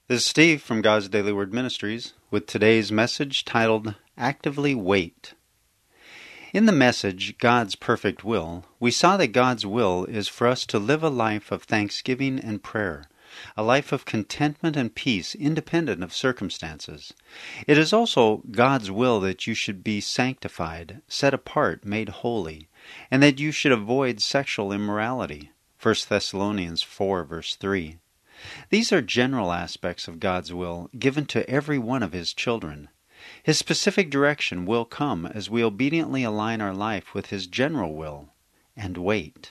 This is Steve from God's Daily Word Ministries with today's message titled, Actively Wait. In the message, God's Perfect Will, we saw that God's will is for us to live a life of thanksgiving and prayer, a life of contentment and peace independent of circumstances. It is also God's will that you should be sanctified, set apart, made holy, and that you should avoid sexual immorality. 1 Thessalonians 4, verse 3. These are general aspects of God's will given to every one of His children. His specific direction will come as we obediently align our life with His general will and wait.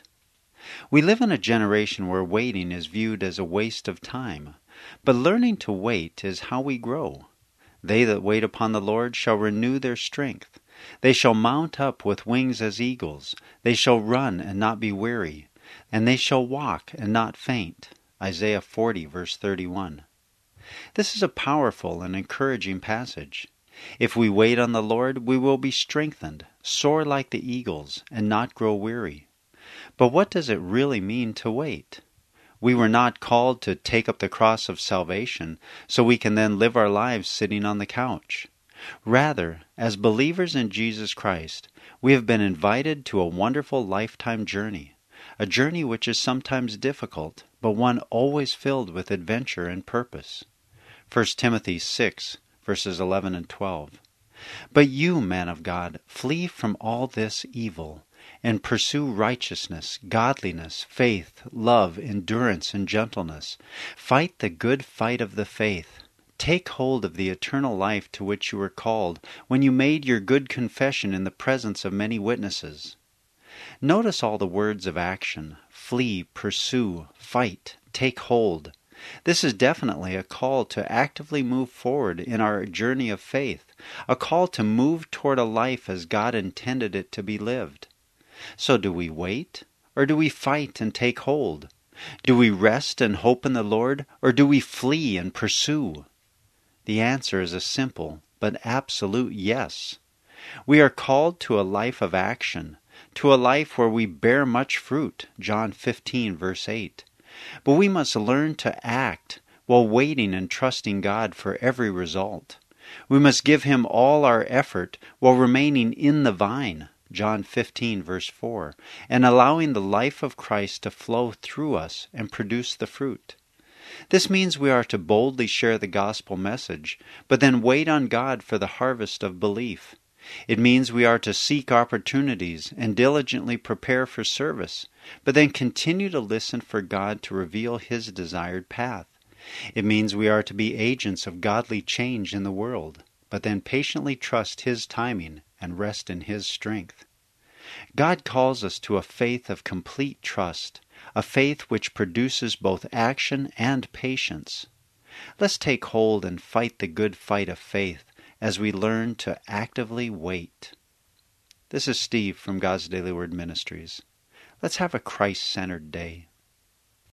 We live in a generation where waiting is viewed as a waste of time, but learning to wait is how we grow. They that wait upon the Lord shall renew their strength. They shall mount up with wings as eagles. They shall run and not be weary, and they shall walk and not faint. Isaiah 40, verse 31. This is a powerful and encouraging passage. If we wait on the Lord, we will be strengthened, soar like the eagles, and not grow weary. But what does it really mean to wait? We were not called to take up the cross of salvation so we can then live our lives sitting on the couch. Rather, as believers in Jesus Christ, we have been invited to a wonderful lifetime journey, a journey which is sometimes difficult, but one always filled with adventure and purpose. 1 Timothy 6, verses 11 and 12. But you, man of God, flee from all this evil, and pursue righteousness, godliness, faith, love, endurance, and gentleness. Fight the good fight of the faith. Take hold of the eternal life to which you were called when you made your good confession in the presence of many witnesses. Notice all the words of action: flee, pursue, fight, take hold. This is definitely a call to actively move forward in our journey of faith, a call to move toward a life as God intended it to be lived. So do we wait, or do we fight and take hold? Do we rest and hope in the Lord, or do we flee and pursue? The answer is a simple but absolute yes. We are called to a life of action, to a life where we bear much fruit, John 15, verse 8. But we must learn to act while waiting and trusting God for every result. We must give Him all our effort while remaining in the vine, John 15, verse 4, and allowing the life of Christ to flow through us and produce the fruit. This means we are to boldly share the gospel message, but then wait on God for the harvest of belief. It means we are to seek opportunities and diligently prepare for service, but then continue to listen for God to reveal His desired path. It means we are to be agents of godly change in the world, but then patiently trust His timing and rest in His strength. God calls us to a faith of complete trust, a faith which produces both action and patience. Let's take hold and fight the good fight of faith as we learn to actively wait. This is Steve from God's Daily Word Ministries. Let's have a Christ-centered day.